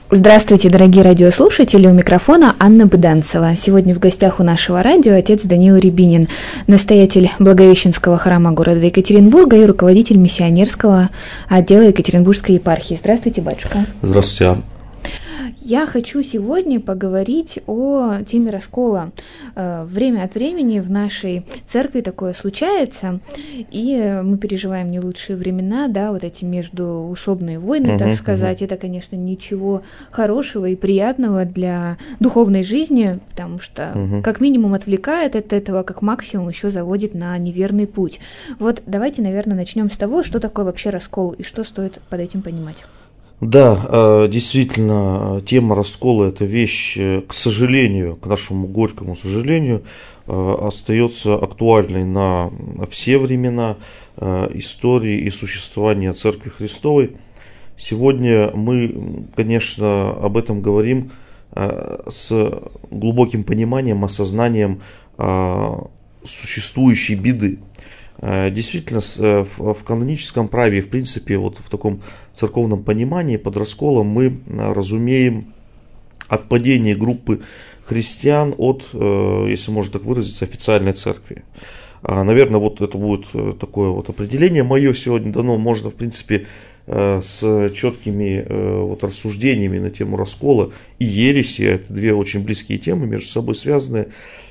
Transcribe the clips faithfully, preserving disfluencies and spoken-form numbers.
Здравствуйте, дорогие радиослушатели, у микрофона Анна Быданцева. Сегодня в гостях у нашего радио отец Даниил Рябинин, настоятель Благовещенского храма города Екатеринбурга и руководитель миссионерского отдела Екатеринбургской епархии. Здравствуйте, батюшка. Здравствуйте, Анна. Я хочу сегодня поговорить о теме раскола. Время от времени в нашей церкви такое случается, и мы переживаем не лучшие времена, да, вот эти междуусобные войны, uh-huh, так сказать. Uh-huh. Это, конечно, ничего хорошего и приятного для духовной жизни, потому что uh-huh. как минимум отвлекает от этого, как максимум еще заводит на неверный путь. Вот давайте, наверное, начнем с того, что такое вообще раскол и что стоит под этим понимать. Да, действительно, тема раскола – это вещь, к сожалению, к нашему горькому сожалению, остается актуальной на все времена истории и существования Церкви Христовой. Сегодня мы, конечно, об этом говорим с глубоким пониманием, осознанием существующей беды. Действительно, в каноническом праве, в принципе, вот в таком церковном понимании под расколом мы разумеем отпадение группы христиан от, если можно так выразиться, официальной церкви. Наверное, вот это будет такое вот определение мое сегодня дано. Можно, в принципе, с четкими вот рассуждениями на тему раскола и ереси, это две очень близкие темы, между собой связанные,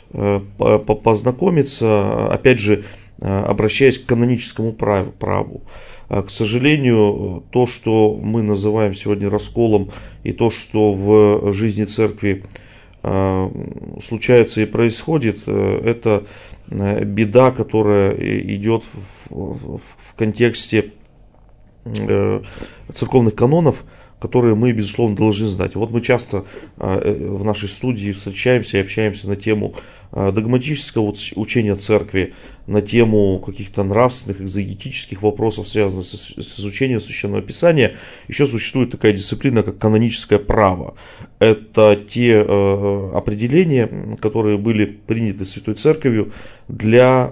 познакомиться, опять же, обращаясь к каноническому праву. К сожалению, то, что мы называем сегодня расколом, и то, что в жизни церкви случается и происходит, это беда, которая идет в, в контексте церковных канонов, которые мы, безусловно, должны знать. Вот мы часто в нашей студии встречаемся и общаемся на тему догматического учения церкви, на тему каких-то нравственных, экзегетических вопросов, связанных с изучением Священного Писания. Еще существует такая дисциплина, как каноническое право. Это те определения, которые были приняты Святой Церковью для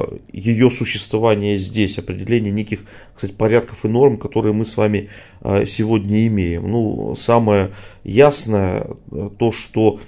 ее существования здесь, определение неких, кстати, порядков и норм, которые мы с вами сегодня имеем. Ну, самое ясное то, что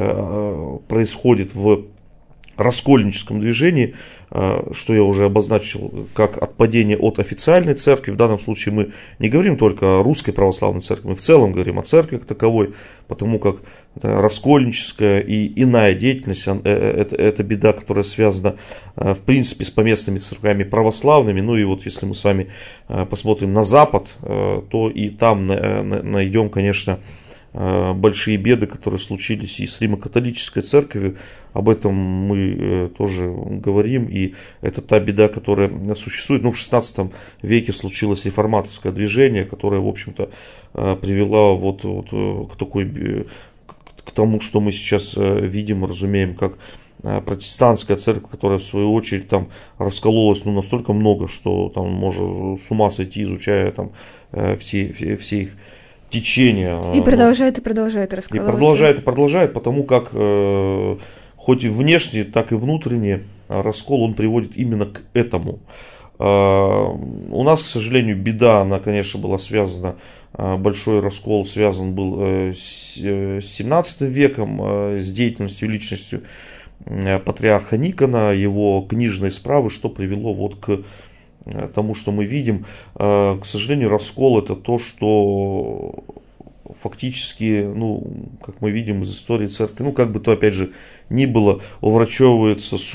происходит в раскольническом движении, что я уже обозначил как отпадение от официальной церкви. В данном случае мы не говорим только о русской православной церкви, мы в целом говорим о церкви как таковой, потому как раскольническая и иная деятельность, это, это беда, которая связана в принципе с поместными церквями православными. Ну и вот если мы с вами посмотрим на Запад, то и там найдем, конечно, большие беды, которые случились и с Римо-католической церковью. Об этом мы тоже говорим, и это та беда, которая существует. Ну, в шестнадцатом веке случилось реформаторское движение, которое, в общем-то, привело вот, вот к такой, к тому, что мы сейчас видим, разумеем, как протестантская церковь, которая в свою очередь там раскололась, ну, настолько много, что там можно с ума сойти, изучая там все, все их течение. И продолжает, и продолжает раскалываться. И продолжает, и продолжает, потому как э, хоть и внешне, так и внутренне раскол, он приводит именно к этому. Э, у нас, к сожалению, беда, она, конечно, была связана, э, большой раскол связан был э, с, э, с семнадцатым веком, э, с деятельностью, личностью э, патриарха Никона, его книжной справы, что привело вот к тому, что мы видим. К сожалению, раскол — это то, что фактически, ну, как мы видим из истории церкви, ну, как бы то, опять же, ни было, уврачевывается со,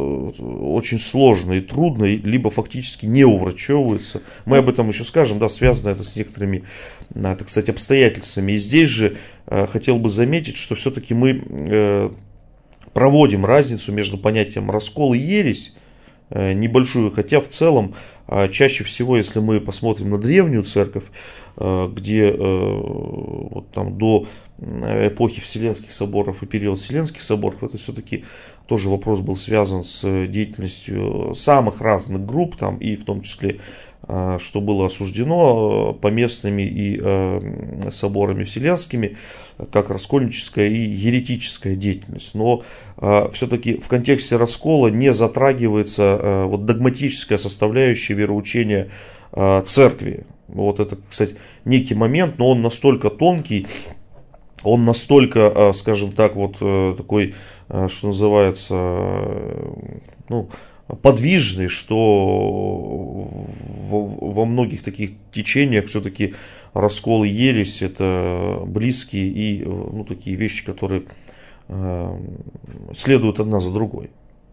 очень сложно и трудно, либо фактически не уврачевывается. Мы об этом еще скажем, да, связано это с некоторыми, так сказать, обстоятельствами. И здесь же хотел бы заметить, что все-таки мы проводим разницу между понятием раскол и ересь, небольшую, хотя в целом чаще всего, если мы посмотрим на древнюю церковь, где вот там до эпохи Вселенских соборов и период Вселенских соборов, это все-таки тоже вопрос был связан с деятельностью самых разных групп, там, и в том числе, что было осуждено поместными и соборами вселенскими, как раскольническая и еретическая деятельность. Но все-таки в контексте раскола не затрагивается вот догматическая составляющая вероучения церкви. Вот это, кстати, некий момент, но он настолько тонкий, он настолько, скажем так, вот такой, что называется, ну, подвижный, что во многих таких течениях все-таки раскол и ересь это близкие и, ну, такие вещи, которые следуют одна за другой.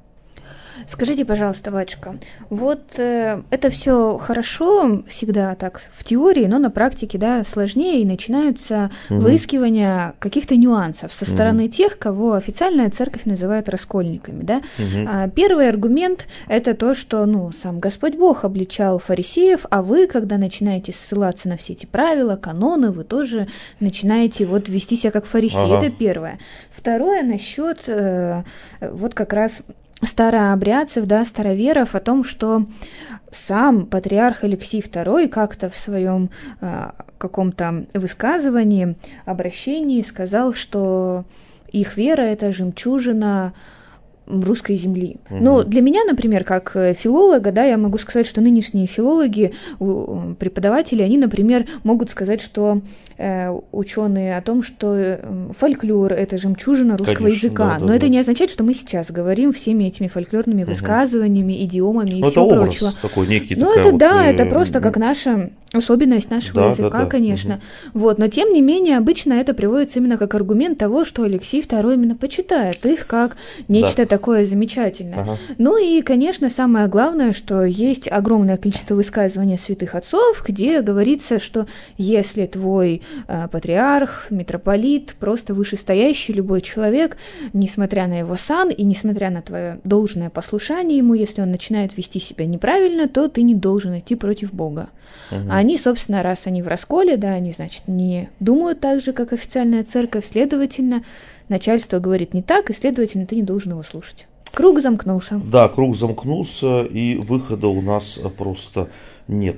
Скажите, пожалуйста, батюшка, вот э, это все хорошо всегда так в теории, но на практике, да, сложнее, и начинаются угу. выискивания каких-то нюансов со стороны угу. тех, кого официальная церковь называет раскольниками, да. Угу. А, первый аргумент – это то, что, ну, сам Господь Бог обличал фарисеев, а вы, когда начинаете ссылаться на все эти правила, каноны, вы тоже начинаете вот вести себя как фарисеи. Ага. Это первое. Второе насчет э, вот как раз старообрядцев, да, староверов, о том, что сам патриарх Алексий второй как-то в своем э, каком-то высказывании, обращении сказал, что их вера – это жемчужина русской земли. Угу. Ну, для меня, например, как филолога, да, я могу сказать, что нынешние филологи, преподаватели, они, например, могут сказать, что э, ученые о том, что фольклор – это жемчужина русского Конечно, языка. Да, да, Но да. это не означает, что мы сейчас говорим всеми этими фольклорными угу. высказываниями, идиомами и всего прочего. Это такой некий. Ну, это вот, да, э, это просто как наша особенность нашего да, языка, да, да. конечно. Угу. Вот, но тем не менее, обычно это приводится именно как аргумент того, что Алексий второй именно почитает их как нечто да. такое замечательное. Ага. Ну и, конечно, самое главное, что есть огромное количество высказываний святых отцов, где говорится, что если твой э, патриарх, митрополит, просто вышестоящий любой человек, несмотря на его сан и несмотря на твое должное послушание ему, если он начинает вести себя неправильно, то ты не должен идти против Бога. Угу. А они, собственно, раз они в расколе, да, они, значит, не думают так же, как официальная церковь, следовательно, начальство говорит не так, и, следовательно, ты не должен его слушать. Круг замкнулся. Да, круг замкнулся, и выхода у нас просто нет.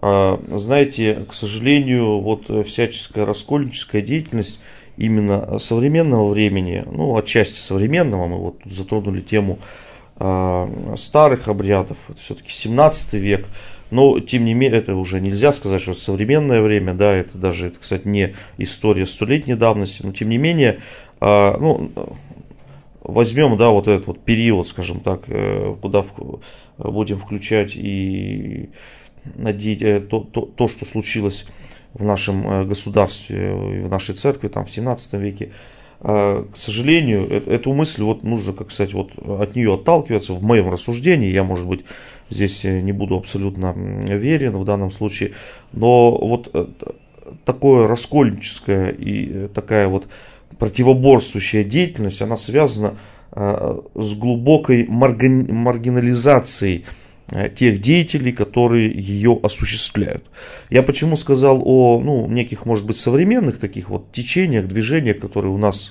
Знаете, к сожалению, вот всяческая раскольническая деятельность именно современного времени, ну, отчасти современного, мы вот тут затронули тему старых обрядов, это все-таки семнадцатый век, но, тем не менее, это уже нельзя сказать, что это современное время, да, это даже, это, кстати, не история столетней давности, но, тем не менее, ну, возьмем, да, вот этот вот период, скажем так, куда будем включать и то, то, то, что случилось в нашем государстве, в нашей церкви, там, в семнадцатом веке. К сожалению, эту мысль вот нужно, как сказать, вот от нее отталкиваться в моем рассуждении. Я, может быть, здесь не буду абсолютно верен в данном случае, но вот такое раскольническое и такая вот противоборствующая деятельность, она связана с глубокой маргинализацией тех деятелей, которые ее осуществляют. Я почему сказал о, ну, неких, может быть, современных таких вот течениях, движениях, которые у нас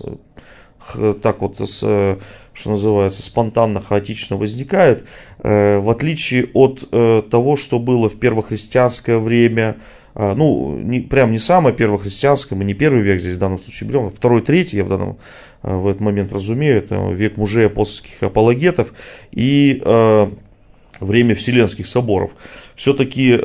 так вот, с, что называется, спонтанно, хаотично возникают, в отличие от того, что было в первохристианское время. Ну, не, прям не самое первохристианское, мы не первый век здесь в данном случае берем, второй, третий, я в, данном, в этот момент разумею, это век мужей апостольских апологетов и э, время Вселенских соборов. Все-таки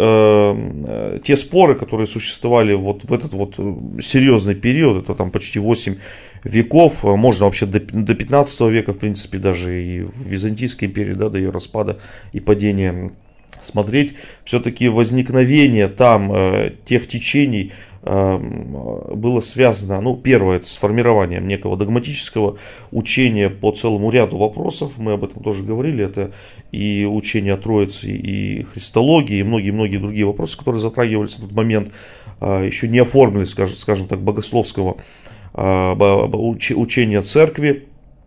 э, те споры, которые существовали вот в этот вот серьезный период, это там почти восемь веков, можно вообще до, до пятнадцатого века, в принципе, даже и в Византийской империи, да, до ее распада и падения, смотреть, все-таки возникновение там э, тех течений э, было связано, ну, первое, это с формированием некого догматического учения по целому ряду вопросов, мы об этом тоже говорили, это и учение о Троице, и христологии, и многие-многие другие вопросы, которые затрагивались в тот момент, э, еще не оформили, скажем, скажем так, богословского э, учения церкви,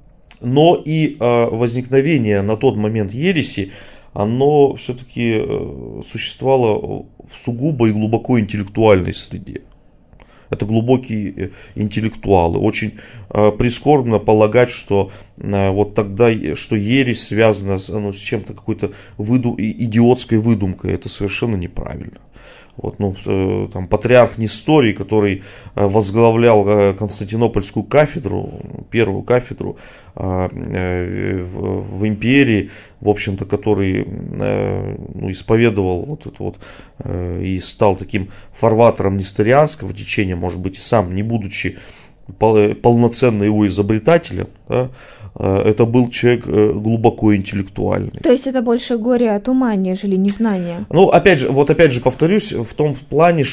но и э, возникновение на тот момент ереси, оно все-таки существовало в сугубо и глубоко интеллектуальной среде. Это глубокие интеллектуалы. Очень прискорбно полагать, что вот тогда, что ересь связана ну, с чем-то, какой-то выду, идиотской выдумкой, это совершенно неправильно. Вот, ну, там, патриарх Несторий, который возглавлял Константинопольскую кафедру, первую кафедру в, в империи, в общем-то, который ну, исповедовал вот это вот и стал таким фарватером несторианского течения, может быть, и сам, не будучи полноценно его изобретателем, да, это был человек глубоко интеллектуальный. То есть это больше горе от ума, нежели незнание? Ну, опять же, вот опять же повторюсь, в том плане,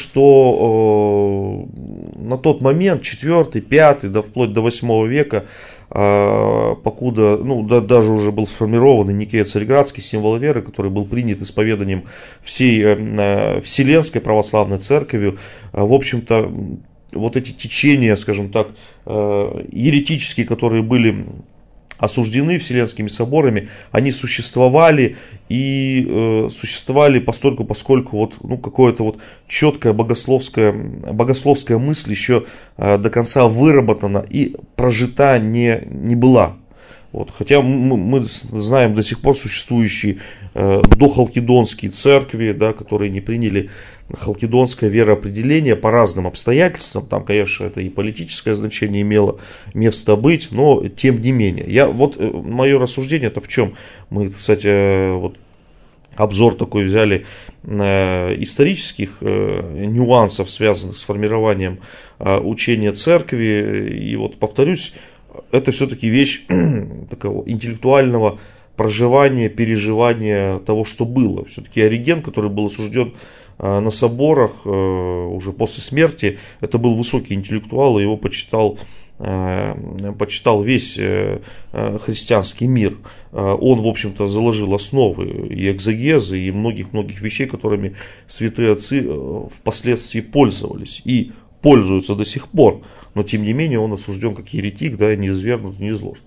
что э, на тот момент, четвёртый, пятый, да, вплоть до восьмого века, э, покуда, ну, да, даже уже был сформирован Никея Царьградский символ веры, который был принят исповеданием всей э, Вселенской православной церковью, э, в общем-то, вот эти течения, скажем так, э, еретические, которые были осуждены Вселенскими соборами, они существовали и э, существовали постольку, поскольку вот, ну, какое-то вот четкая богословская, богословская мысль еще э, до конца выработана и прожита не, не была. Вот. Хотя мы, мы знаем до сих пор существующие э, дохалкидонские церкви, да, которые не приняли халкидонское вероопределение по разным обстоятельствам. Там, конечно, это и политическое значение имело место быть, но тем не менее. Я, вот, э, мое рассуждение это в чем? Мы, кстати, э, вот, обзор такой взяли э, исторических э, нюансов, связанных с формированием э, учения церкви. И вот повторюсь, это все-таки вещь такого интеллектуального проживания, переживания того, что было. Все-таки Ориген, который был осужден на соборах уже после смерти, это был высокий интеллектуал, и его почитал, почитал весь христианский мир. Он, в общем-то, заложил основы и экзегезы, и многих-многих вещей, которыми святые отцы впоследствии пользовались и пользуются до сих пор. Но, тем не менее, он осужден как еретик, да, не извергнут, не изложен.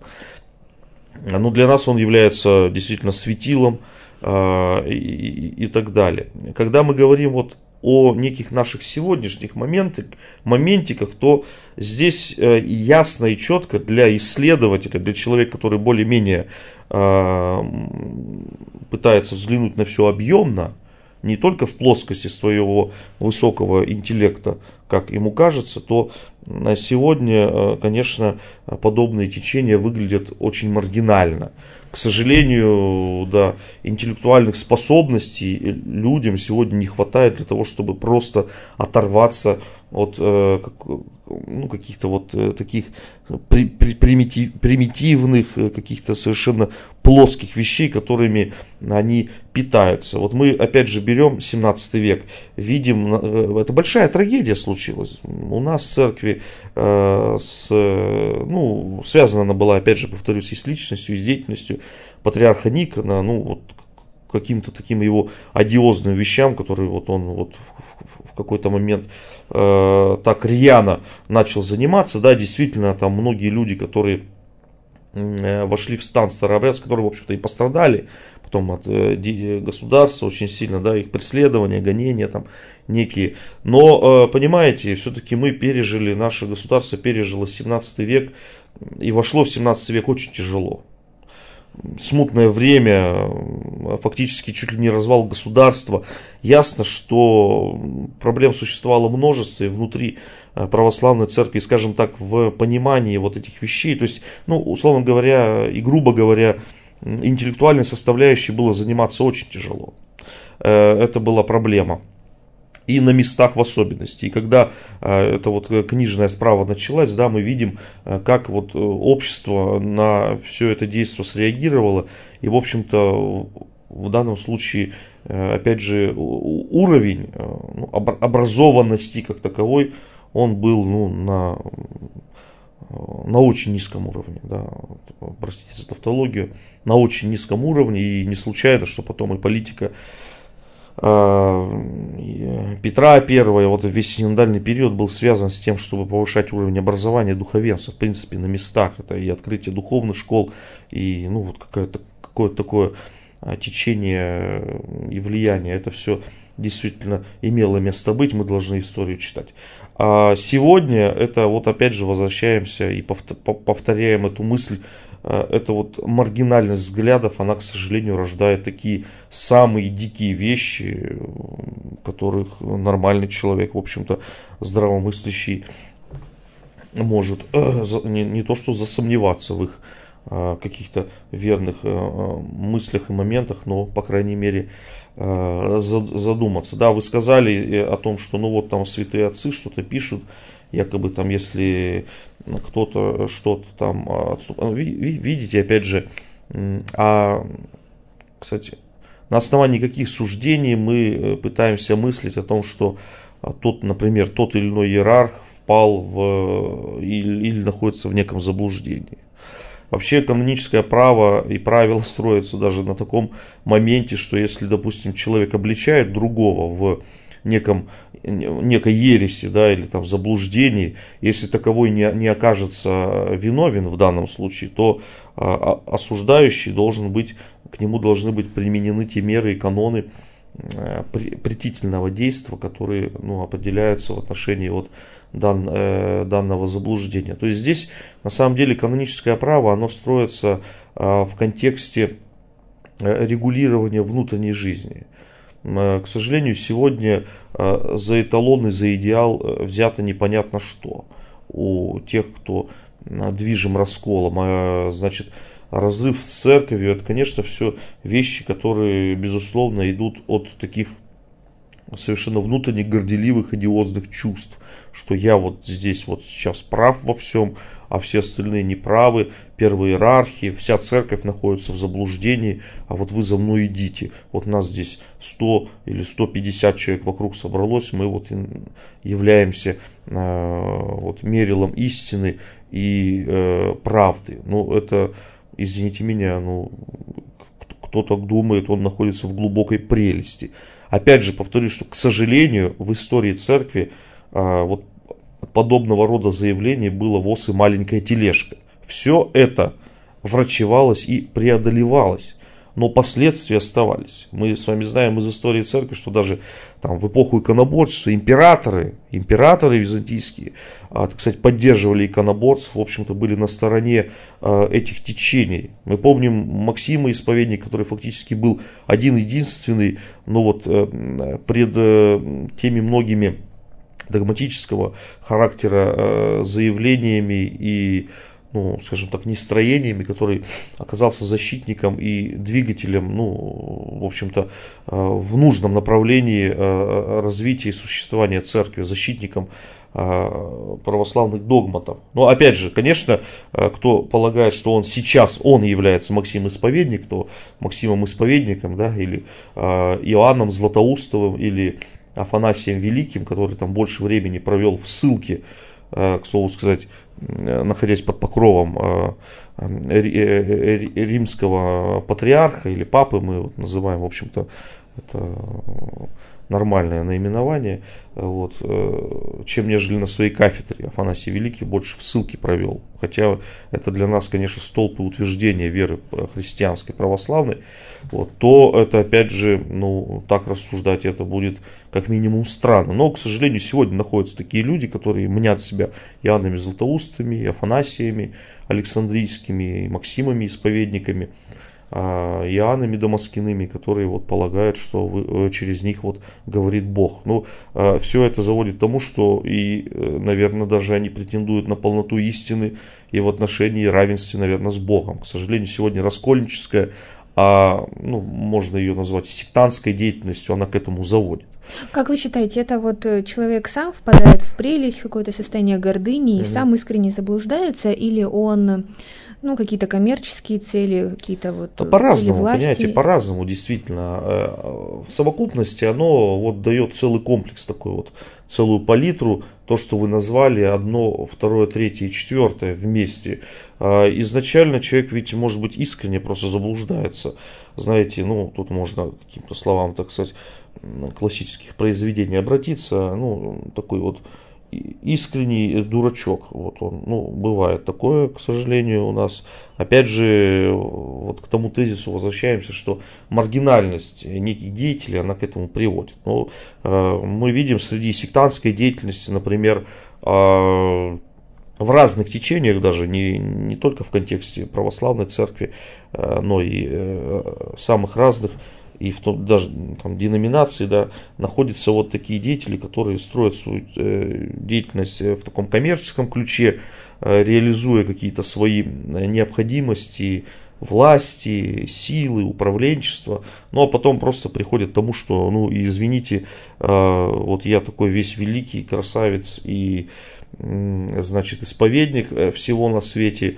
Но для нас он является действительно светилом э, и, и, и так далее. Когда мы говорим вот о неких наших сегодняшних моментах, моментиках, то здесь э, ясно и четко для исследователя, для человека, который более-менее э, пытается взглянуть на все объемно, не только в плоскости своего высокого интеллекта, как ему кажется, то сегодня, конечно, подобные течения выглядят очень маргинально. К сожалению, да, интеллектуальных способностей людям сегодня не хватает для того, чтобы просто оторваться от э, ну, каких-то вот э, таких при, при, примитив, примитивных, э, каких-то совершенно плоских вещей, которыми они питаются. Вот мы опять же берем семнадцатый век, видим, э, это большая трагедия случилась. У нас в церкви э, с, ну, связана она была, опять же, повторюсь, и с личностью, и с деятельностью патриарха Никона, ну, вот, каким-то таким его одиозным вещам, которые вот он вот в, в какой-то момент э, так рьяно начал заниматься. Да, действительно, там многие люди, которые э, вошли в стан старообрядцев, которые, в общем-то, и пострадали потом от э, государства очень сильно, да, их преследования, гонения там некие. Но, э, понимаете, все-таки мы пережили, наше государство пережило семнадцатый век и вошло в семнадцатый век очень тяжело. Смутное время, фактически чуть ли не развал государства. Ясно, что проблем существовало множество и внутри православной церкви, скажем так, в понимании вот этих вещей. То есть, ну, условно говоря, и грубо говоря, интеллектуальной составляющей было заниматься очень тяжело. Это была проблема. И на местах в особенности. И когда э, эта вот книжная справа началась, да, мы видим, э, как вот общество на все это действие среагировало. И, в общем-то, в данном случае, э, опять же, уровень э, ну, образованности как таковой, он был, ну, на, на очень низком уровне. Да, простите за тавтологию, на очень низком уровне. И не случайно, что потом и политика Петра Первого, вот весь синодальный период был связан с тем, чтобы повышать уровень образования духовенства, в принципе, на местах. Это и открытие духовных школ, и, ну, вот какое-то, какое-то такое течение и влияние. Это все действительно имело место быть, мы должны историю читать. А сегодня это, вот опять же, возвращаемся и повторяем эту мысль эта вот маргинальность взглядов, она, к сожалению, рождает такие самые дикие вещи, которых нормальный человек, в общем-то, здравомыслящий, может не, не то что засомневаться в их каких-то верных мыслях и моментах, но, по крайней мере, задуматься. Да, вы сказали о том, что ну вот там святые отцы что-то пишут, якобы там если кто-то что-то там отступает. Видите, опять же, а, кстати, на основании каких суждений мы пытаемся мыслить о том, что тот, например, тот или иной иерарх впал в или, или находится в неком заблуждении. Вообще каноническое право и правила строятся даже на таком моменте, что если, допустим, человек обличает другого в неком, некой ереси, да, или там заблуждении, если таковой не, не окажется виновен в данном случае, то а, осуждающий должен быть, к нему должны быть применены те меры и каноны а, при, претительного действия, которые ну, определяются в отношении вот, дан, э, данного заблуждения. То есть здесь на самом деле каноническое право, оно строится а, в контексте регулирования внутренней жизни. К сожалению, сегодня за эталон и за идеал взято непонятно что у тех, кто движим расколом. Значит, разрыв с церковью, это, конечно, все вещи, которые, безусловно, идут от таких совершенно внутренних горделивых, одиозных чувств, что я вот здесь вот сейчас прав во всем, а все остальные неправы, первые иерархии, вся церковь находится в заблуждении, а вот вы за мной идите. Вот нас здесь сто или сто пятьдесят человек вокруг собралось, мы вот являемся э, вот, мерилом истины и э, правды. Ну, это, извините меня, ну, кто так думает, он находится в глубокой прелести. Опять же, повторюсь, что, к сожалению, в истории церкви э, вот подобного рода заявлений было воз и маленькая тележка. Все это врачевалось и преодолевалось, но последствия оставались. Мы с вами знаем из истории церкви, что даже там, в эпоху иконоборчества императоры, императоры византийские, так сказать, поддерживали иконоборцев, в общем-то, были на стороне этих течений. Мы помним Максима Исповедника, который фактически был один-единственный, но вот пред теми многими догматического характера заявлениями и, ну, скажем так, нестроениями, который оказался защитником и двигателем, ну, в общем-то, в нужном направлении развития и существования церкви, защитником православных догматов. Но опять же, конечно, кто полагает, что он сейчас, он является Максим Исповедник, то Максимом Исповедником, да, или Иоанном Златоустовым, или Афанасием Великим, который там больше времени провел в ссылке, к слову сказать, находясь под покровом римского патриарха или папы, мы вот называем, в общем-то, это нормальное наименование, вот, чем нежели на своей кафедре Афанасий Великий больше в ссылке провел. Хотя это для нас, конечно, столб и утверждение веры христианской, православной, вот, то это, опять же, ну, так рассуждать, это будет как минимум странно. Но, к сожалению, сегодня находятся такие люди, которые мнят себя Иоаннами Златоустами, Афанасиями Александрийскими, Максимами Исповедниками, Иоаннами Дамаскиными, которые вот полагают, что вы, через них вот говорит Бог. Ну, все это заводит к тому, что и, наверное, даже они претендуют на полноту истины и в отношении равенства, наверное, с Богом. К сожалению, сегодня раскольническая, а, ну, можно ее назвать сектантской деятельностью, она к этому заводит. Как вы считаете, это вот человек сам впадает в прелесть, в какое-то состояние гордыни и mm-hmm. сам искренне заблуждается, или он, ну, какие-то коммерческие цели, какие-то вот да, по-разному, понимаете, по-разному, действительно. В совокупности оно вот дает целый комплекс такой вот, целую палитру, то, что вы назвали, одно, второе, третье и четвертое вместе. Изначально человек ведь, может быть, искренне просто заблуждается. Знаете, ну, тут можно к каким-то словам, так сказать, классических произведений обратиться, ну, такой вот искренний дурачок, вот он, ну, бывает такое, к сожалению, у нас. Опять же, вот к тому тезису возвращаемся, что маргинальность неких деятелей, она к этому приводит. Но э, мы видим среди сектантской деятельности, например, э, в разных течениях даже, не, не только в контексте православной церкви, но и самых разных, и в том, даже там, деноминации, да, находятся вот такие деятели, которые строят свою деятельность в таком коммерческом ключе, реализуя какие-то свои необходимости, власти, силы, управленчества, ну а потом просто приходят к тому, что, ну извините, вот я такой весь великий красавец и, значит, исповедник всего на свете,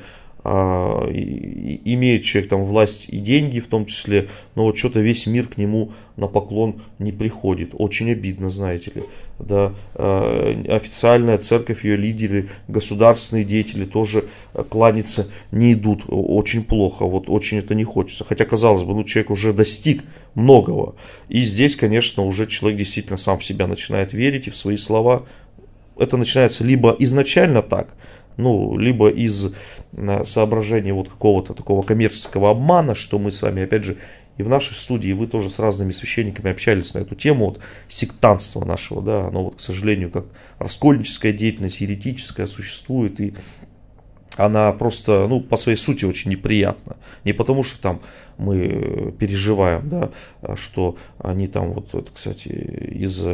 имеет человек там власть и деньги в том числе, но вот что-то весь мир к нему на поклон не приходит. Очень обидно, знаете ли. Да, официальная церковь, ее лидеры, государственные деятели тоже кланяться не идут. Очень плохо, вот очень это не хочется. Хотя, казалось бы, ну человек уже достиг многого. И здесь, конечно, уже человек действительно сам в себя начинает верить и в свои слова. Это начинается либо изначально так, ну, либо из соображения вот какого-то такого коммерческого обмана, что мы с вами, опять же, и в нашей студии, вы тоже с разными священниками общались на эту тему, вот, сектантства нашего, да, оно вот, к сожалению, как раскольническая деятельность, еретическая существует, и она просто, ну, по своей сути очень неприятна. Не потому, что там мы переживаем, да, что они там, вот, это, кстати, из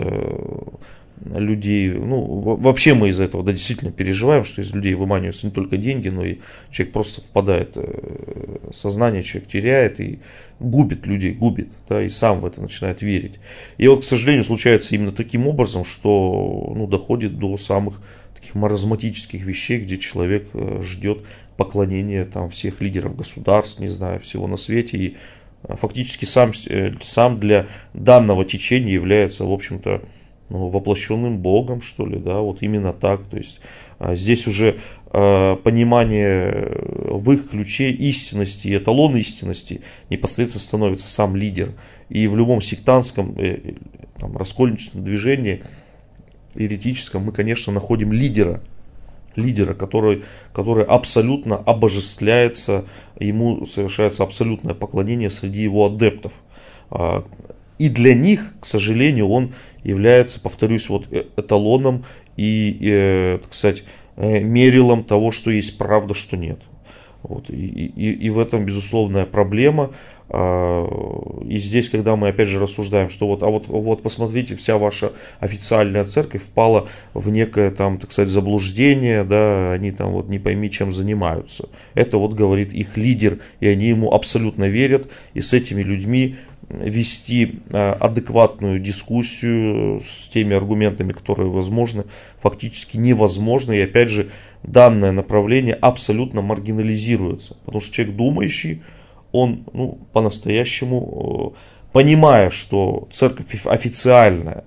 людей, ну, вообще мы из-за этого, да, действительно переживаем, что из людей выманиваются не только деньги, но и человек просто впадает в сознание, человек теряет и губит людей, губит, да, и сам в это начинает верить. И вот, к сожалению, случается именно таким образом, что, ну, доходит до самых таких маразматических вещей, где человек ждет поклонения там всех лидеров государств, не знаю, всего на свете, и фактически сам, сам для данного течения является, в общем-то, ну, воплощенным Богом, что ли, да, вот именно так. То есть здесь уже э, понимание в их ключе истинности и эталон истинности непосредственно становится сам лидер. И в любом сектантском, э, там, раскольничном движении, еретическом, мы, конечно, находим лидера, лидера, который, который абсолютно обожествляется, ему совершается абсолютное поклонение среди его адептов. И для них, к сожалению, он является, повторюсь, вот эталоном и, э, так сказать, мерилом того, что есть правда, что нет. Вот. И, и, и в этом безусловная проблема. И здесь, когда мы опять же рассуждаем, что вот, а вот, вот посмотрите, вся ваша официальная церковь впала в некое там, так сказать, заблуждение, да, они там вот не пойми чем занимаются. Это вот говорит их лидер, и они ему абсолютно верят, и с этими людьми вести адекватную дискуссию с теми аргументами, которые возможны, фактически невозможно. И опять же, данное направление абсолютно маргинализируется. Потому что человек думающий, он, ну, по-настоящему, понимая, что церковь официальная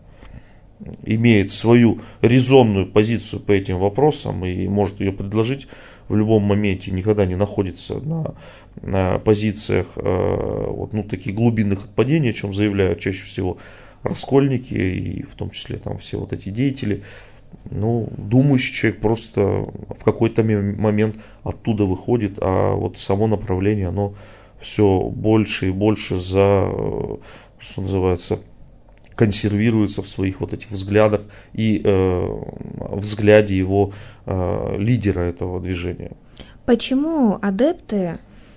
имеет свою резонную позицию по этим вопросам и может ее предложить в любом моменте, никогда не находится на, на позициях э, вот, ну, таких глубинных отпадений, о чем заявляют чаще всего раскольники и в том числе там все вот эти деятели. Ну, думающий человек просто в какой-то момент оттуда выходит, а вот само направление, оно все больше и больше за, что называется, консервируется в своих вот этих взглядах и э, взгляде его э, лидера этого движения. Почему адепты,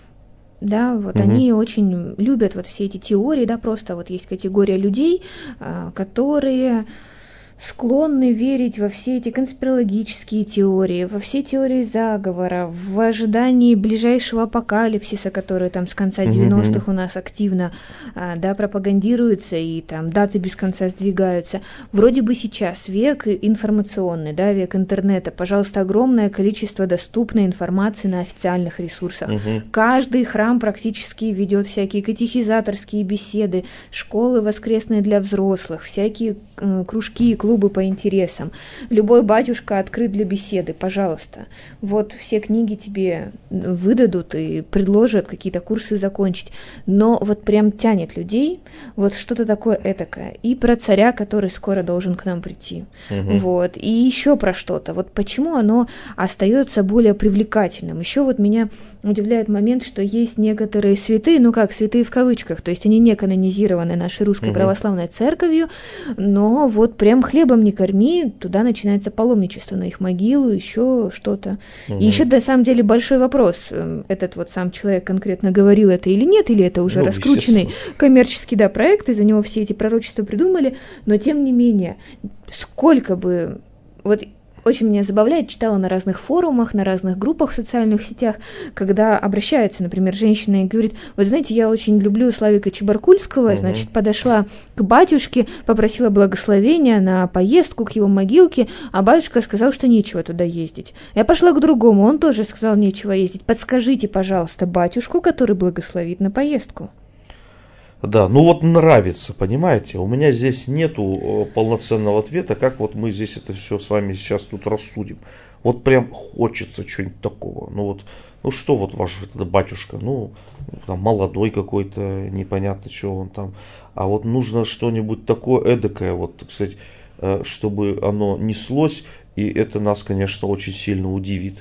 да, вот угу. они очень любят вот все эти теории, да, просто вот есть категория людей, э, которые склонны верить во все эти конспирологические теории, во все теории заговора, в ожидании ближайшего апокалипсиса, который там с конца девяностых у нас активно, да, пропагандируется, и там даты без конца сдвигаются. Вроде бы сейчас век информационный, да, век интернета, пожалуйста, огромное количество доступной информации на официальных ресурсах. Угу. Каждый храм практически ведет всякие катехизаторские беседы, школы воскресные для взрослых, всякие э, кружки и клубы по интересам. Любой батюшка открыт для беседы, пожалуйста. Вот все книги тебе выдадут и предложат какие-то курсы закончить. Но вот прям тянет людей вот что-то такое этакое. И про царя, который скоро должен к нам прийти. Угу. Вот. И еще про что-то. Вот почему оно остается более привлекательным. Еще вот меня удивляет момент, что есть некоторые святые, ну как, святые в кавычках, то есть они не канонизированы нашей русской угу. православной церковью, но вот прям хлеб хлебом не корми, туда начинается паломничество на их могилу, еще что-то. Угу. И еще на самом деле большой вопрос, этот вот сам человек конкретно говорил это или нет, или это уже ну, раскрученный коммерческий, да, проект, из-за него все эти пророчества придумали, но тем не менее, сколько бы... Вот очень меня забавляет, читала на разных форумах, на разных группах в социальных сетях, когда обращается, например, женщина и говорит: вы знаете, я очень люблю Славика Чебаркульского, uh-huh. значит, подошла к батюшке, попросила благословения на поездку к его могилке, а батюшка сказал, что нечего туда ездить. Я пошла к другому, он тоже сказал, нечего ездить. Подскажите, пожалуйста, батюшку, который благословит на поездку. Да, ну вот нравится, понимаете, у меня здесь нету полноценного ответа, как вот мы здесь это все с вами сейчас тут рассудим. Вот прям хочется чего-нибудь такого. Ну вот, ну что вот ваш этот батюшка, ну там молодой какой-то, непонятно, что он там. А вот нужно что-нибудь такое эдакое, вот, так сказать, чтобы оно неслось, и это нас, конечно, очень сильно удивит.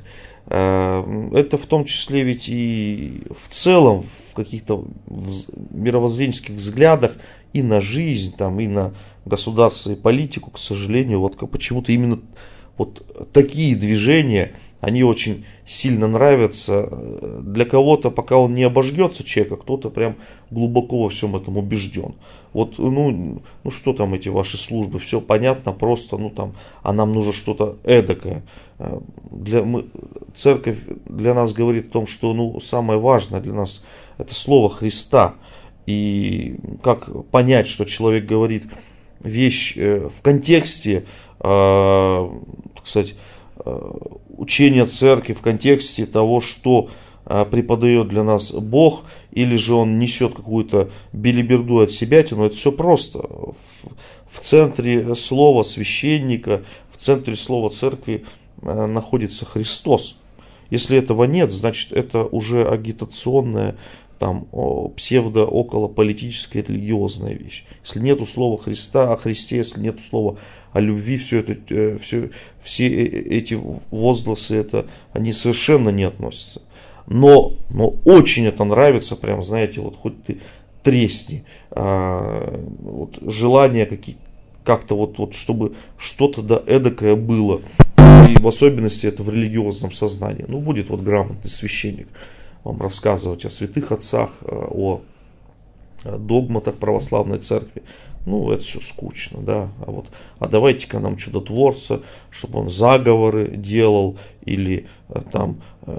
Это в том числе ведь и в целом в каких-то мировоззренческих взглядах и на жизнь, там, и на государство и политику, к сожалению, вот почему-то именно вот такие движения, они очень сильно нравятся. Для кого-то, пока он не обожгется человек, а кто-то прям глубоко во всем этом убежден. Вот, ну, ну что там эти ваши службы, все понятно, просто, ну там, а нам нужно что-то эдакое. Для, мы, церковь для нас говорит о том, что, ну, самое важное для нас это слово Христа. И как понять, что человек говорит вещь в контексте, э, так сказать, учения церкви, в контексте того, что преподает для нас Бог, или же он несет какую-то белиберду от себятину. Это все просто. В центре слова священника, в центре слова церкви находится Христос. Если этого нет, значит это уже агитационная, там, псевдо-околополитическая религиозная вещь. Если нету слова Христа о Христе, если нету слова о любви, все, это, все, все эти возгласы, это, они совершенно не относятся. Но, но очень это нравится, прям, знаете, вот хоть ты тресни. А, вот, желание какие, как-то вот, вот, чтобы что-то да эдакое было. И в особенности это в религиозном сознании. Ну, будет вот грамотный священник вам рассказывать о святых отцах, о догматах православной церкви. Ну, это все скучно, да. А вот, а давайте-ка нам чудотворца, чтобы он заговоры делал, или там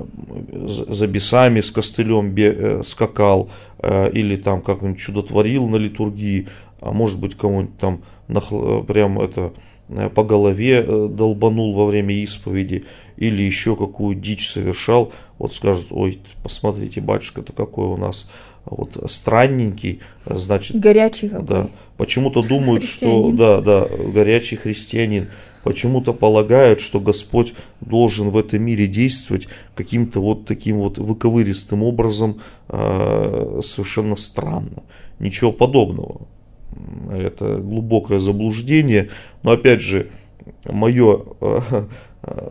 за бесами с костылем скакал, или там как-нибудь чудотворил на литургии, а может быть кому-нибудь там прям это по голове долбанул во время исповеди, или еще какую дичь совершал. Вот скажут: ой, посмотрите, батюшка-то какой у нас вот странненький, значит, горячий какой. Да, почему-то думают, что да, да, горячий христианин. Почему-то полагают, что Господь должен в этом мире действовать каким-то вот таким вот выковыристым образом, э, совершенно странно. Ничего подобного. Это глубокое заблуждение. Но опять же, мое, э, э,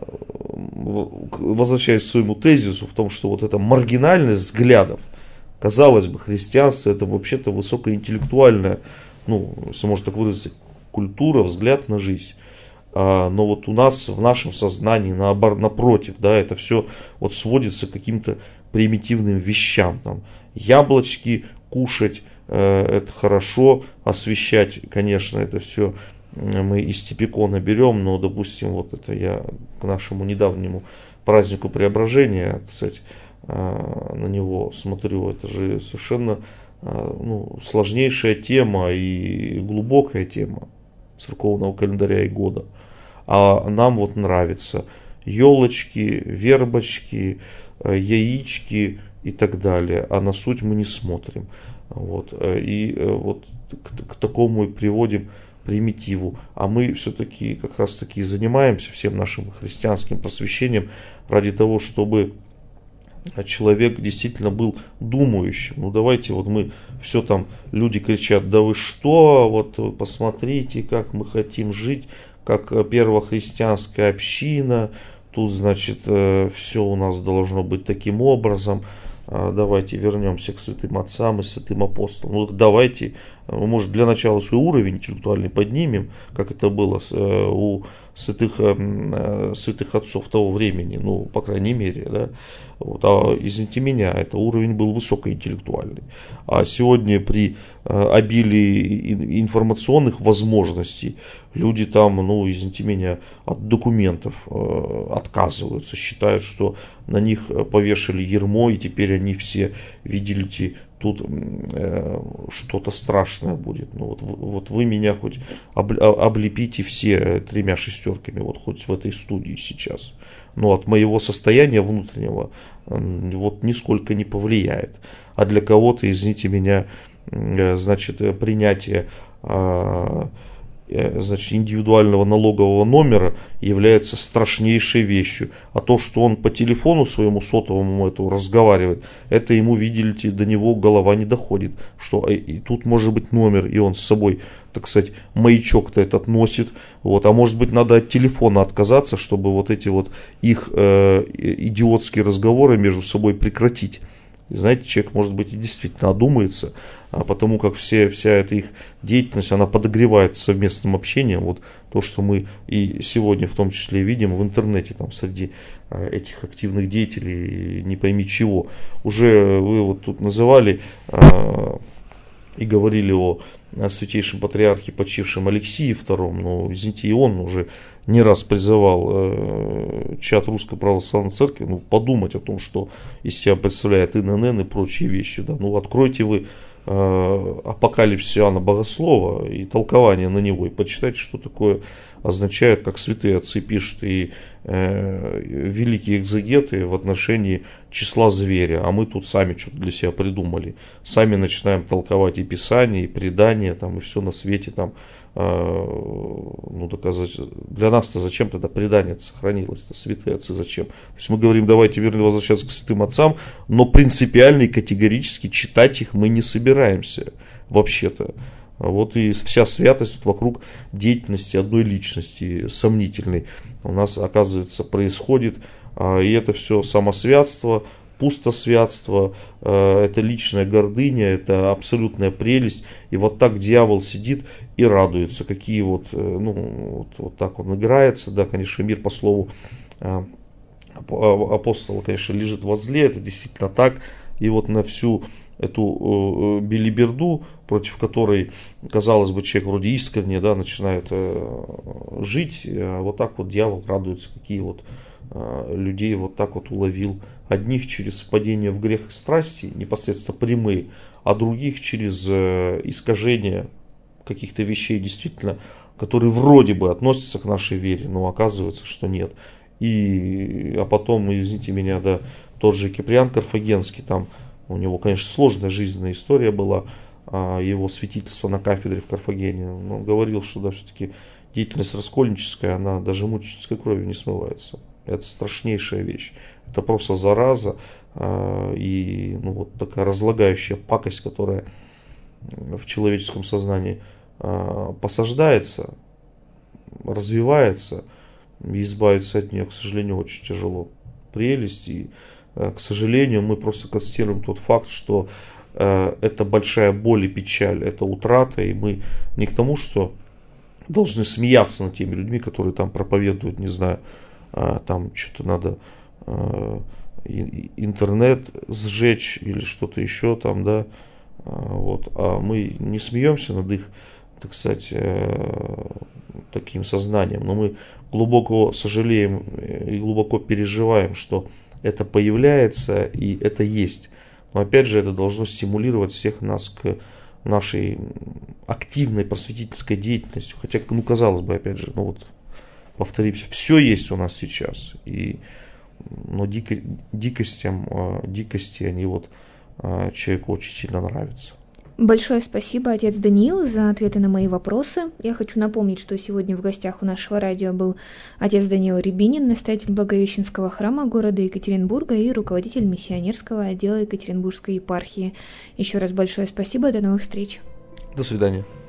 возвращаясь к своему тезису в том, что вот эта маргинальность взглядов, казалось бы, христианство это вообще-то высокоинтеллектуальная, ну, если можно так выразиться, культура, взгляд на жизнь. Но вот у нас в нашем сознании напротив, да, это все вот сводится к каким-то примитивным вещам. Там, яблочки кушать, э, это хорошо, освещать, конечно, это все мы из Типикона берем, но, допустим, вот это я к нашему недавнему празднику Преображения, кстати, э, на него смотрю, это же совершенно э, ну, сложнейшая тема и глубокая тема церковного календаря и года. А нам вот нравится елочки, вербочки, яички и так далее. А на суть мы не смотрим. Вот. И вот к, к такому и приводим примитиву. А мы все-таки как раз таки занимаемся всем нашим христианским просвещением ради того, чтобы человек действительно был думающим. Ну давайте вот мы все там, люди кричат: да вы что, вот посмотрите, как мы хотим жить, как первохристианская община, тут, значит, все у нас должно быть таким образом. Давайте вернемся к святым отцам и святым апостолам. Ну давайте может, для начала свой уровень интеллектуальный поднимем, как это было у святых, святых отцов того времени, ну, по крайней мере, да. Вот, а извините меня, это уровень был высокоинтеллектуальный. А сегодня при обилии информационных возможностей люди там, ну, извините меня, от документов отказываются, считают, что на них повешали ярмо, и теперь они все, видите, тут э, что-то страшное будет. Ну, вот, вот вы меня хоть об, облепите все тремя шестерками, вот хоть в этой студии сейчас. Но от моего состояния внутреннего э, вот нисколько не повлияет. А для кого-то, извините меня, э, значит, принятие э, значит, индивидуального налогового номера является страшнейшей вещью. А то, что он по телефону своему сотовому этому разговаривает, это ему, видите, до него голова не доходит. Что и тут может быть номер, и он с собой, так сказать, маячок-то этот носит. Вот. А может быть, надо от телефона отказаться, чтобы вот эти вот их э, идиотские разговоры между собой прекратить. И знаете, человек, может быть, и действительно одумается, а потому как все, вся эта их деятельность, она подогревается совместным общением. Вот то, что мы и сегодня в том числе видим в интернете, там, среди этих активных деятелей, не пойми чего. Уже вы вот тут называли а, и говорили о святейшем патриархе, почившем Алексии втором, но, извините, и он уже не раз призывал э, чад Русской Православной Церкви, ну, подумать о том, что из себя представляет эн эн эн и прочие вещи. Да. Ну, откройте вы э, апокалипсис Иоанна Богослова и толкование на него, и почитайте, что такое означает, как святые отцы пишут, и э, великие экзегеты в отношении числа зверя. А мы тут сами что-то для себя придумали. Сами начинаем толковать и Писание, и предания, там, и все на свете там. Ну, доказать. Для нас-то зачем тогда предание сохранилось-то, святые отцы зачем? То есть мы говорим, давайте верно возвращаться к святым отцам, но принципиально и категорически читать их мы не собираемся вообще-то. Вот и вся святость вокруг деятельности одной личности сомнительной у нас, оказывается, происходит, и это все самосвятство, пустосвятство, это личная гордыня, это абсолютная прелесть. И вот так дьявол сидит и радуется, какие вот, ну, вот, вот так он играется. Да, конечно, мир по слову апостола, конечно, лежит возле, это действительно так. И вот на всю эту белиберду, против которой, казалось бы, человек вроде искренне, да, начинает жить, а вот так вот дьявол радуется, какие вот людей вот так вот уловил. Одних через впадение в грех и страсти, непосредственно прямые, а других через искажение каких-то вещей, действительно, которые вроде бы относятся к нашей вере, но оказывается, что нет. И, а потом, извините меня, да, тот же Киприан Карфагенский, там у него, конечно, сложная жизненная история была, его святительство на кафедре в Карфагене. Он говорил, что да, все-таки деятельность раскольническая, она даже мученической кровью не смывается. Это страшнейшая вещь. Это просто зараза и, ну, вот такая разлагающая пакость, которая в человеческом сознании посаждается, развивается, и избавиться от нее, к сожалению, очень тяжело. Прелесть, и, к сожалению, мы просто констатируем тот факт, что это большая боль и печаль, это утрата, и мы не к тому, что должны смеяться над теми людьми, которые там проповедуют, не знаю, там что-то надо интернет сжечь или что-то еще там, да, вот, а мы не смеемся над их, так сказать, таким сознанием, но мы глубоко сожалеем и глубоко переживаем, что это появляется и это есть. Но опять же, это должно стимулировать всех нас к нашей активной просветительской деятельности. Хотя, ну, казалось бы, опять же, ну вот, повторимся, все есть у нас сейчас. И, но дико, дикостям, дикости, они вот человеку очень сильно нравятся. Большое спасибо, отец Даниил, за ответы на мои вопросы. Я хочу напомнить, что сегодня в гостях у нашего радио был отец Даниил Рябинин, настоятель Благовещенского храма города Екатеринбурга и руководитель миссионерского отдела Екатеринбургской епархии. Еще раз большое спасибо, до новых встреч. До свидания.